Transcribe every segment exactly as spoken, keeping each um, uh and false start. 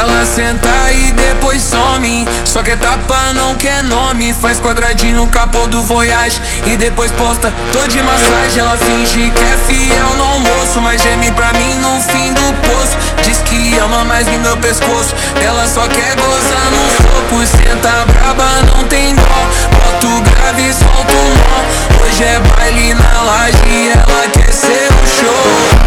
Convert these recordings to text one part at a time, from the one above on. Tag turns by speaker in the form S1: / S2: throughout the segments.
S1: Ela senta e depois some, só quer tapa, não quer nome. Faz quadradinho no capô do Voyage e depois posta tô de massagem. Ela finge que é fiel no almoço, mas geme pra mim no fim do poço. Diz que ama mais no meu pescoço, ela só quer gozar nos socos. Senta braba, não tem dó, bota o grave e solta o nó. Hoje é baile na laje e ela quer ser o show.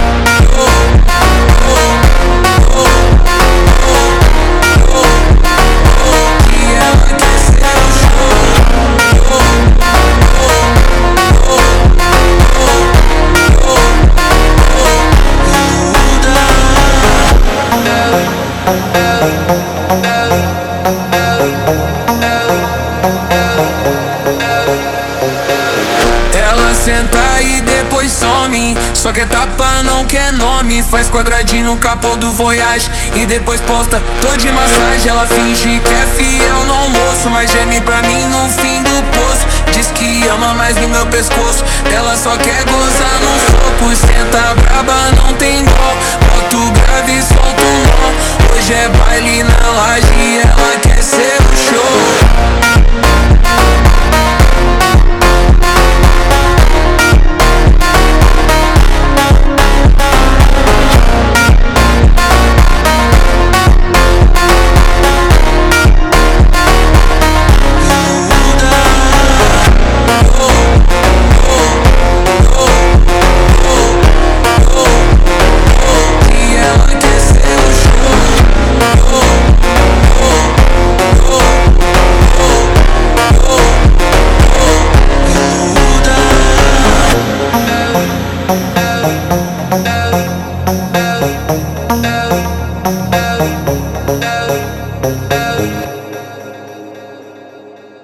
S1: Ela senta e depois some, só quer tapa, não quer nome. Faz quadradinho no capô do Voyage e depois posta tô de massagem. Ela finge que é fiel no almoço, mas geme pra mim no fim do poço. Diz que ama mais no meu pescoço, ela só quer gozar nos socos. Senta braba, não tem dó, bota o grave e solta o nó. Hoje é baile na laje e ela quer ser o show.
S2: Ela